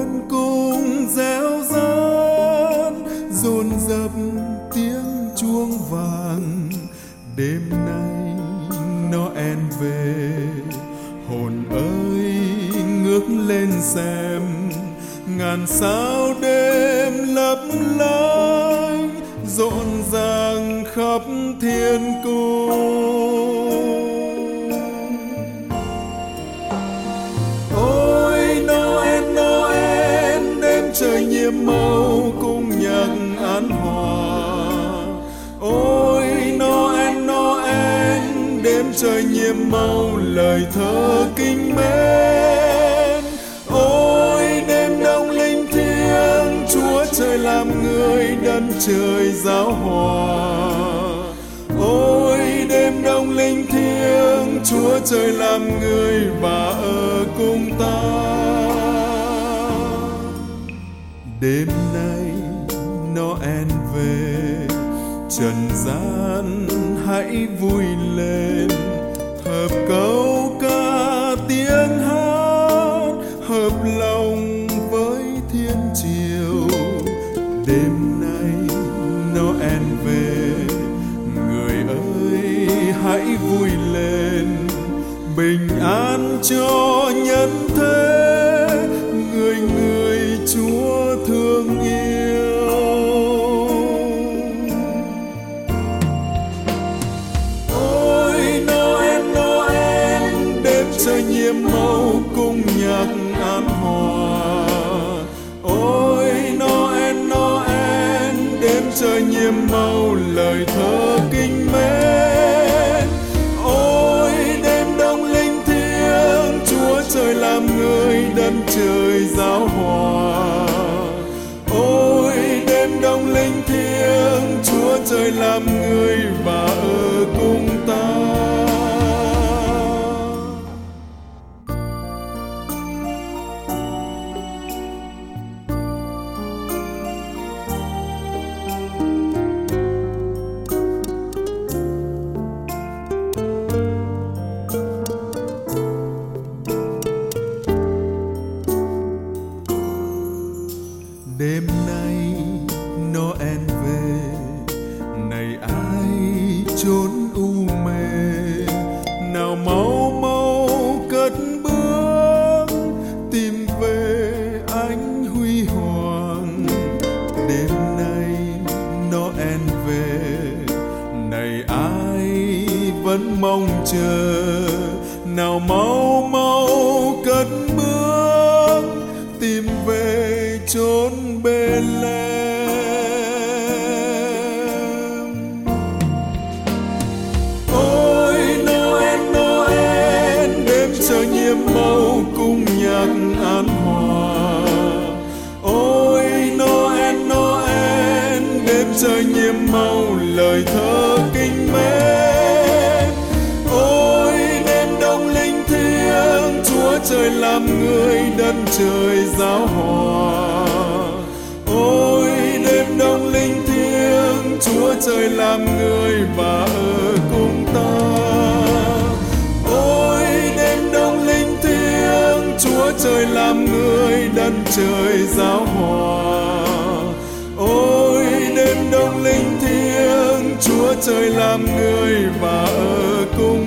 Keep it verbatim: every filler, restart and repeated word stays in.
cung réo rắt dồn dập tiếng chuông vàng. Đêm nay Noel về, hồn ơi ngước lên xem ngàn sao đêm lấp lánh rộn ràng khắp thiên cung. Ôi Noel Noel, đêm trời nhiệm màu cung nhạc an hòa. Ôi Noel Noel, đêm trời nhiệm màu lời thơ kinh mến. Ôi đêm đông linh thiêng, Chúa trời làm người đất trời giáo hòa. Ôi đêm đông linh thiêng, Chúa trời làm người và ở cùng ta. Đêm nay Noel về, trần gian hãy vui lên, hợp câu ca tiếng hát, hợp lòng với thiên triều. Đêm nay Noel về, người ơi hãy vui lên, bình an cho nhân thế, người người Chúa thương yêu. Ôi Noel Noel, đêm trời nhiệm màu cung nhạc an hòa. Ôi Noel Noel, đêm trời nhiệm màu lời thơ kinh mến. Ôi đêm đông linh thiêng, Chúa trời làm người đất trời giáo hòa. Ôi đêm đông linh thiêng, Chúa trời làm người và ở cùng ta. Đêm nay Noel về, này ai chốn u mê, nào mau mau cất bước tìm về ánh huy hoàng. Đêm nay Noel về, này ai vẫn mong chờ, nào mau mau cất bước tìm về chốn Bethlehem. Ôi Noel Noel, đêm trời nhiệm màu cung nhạc an hòa. Ôi Noel Noel, đêm trời nhiệm màu lời thơ kinh mến. Ôi đêm đông linh thiêng, Chúa trời làm người đất trời giáo hòa. Ôi đêm đông linh thiêng, Chúa trời làm người và ở cùng ta. Ôi đêm đông linh thiêng, Chúa trời làm người đất trời giáo hòa. Ôi đêm đông linh thiêng, Chúa trời làm người và ở cùng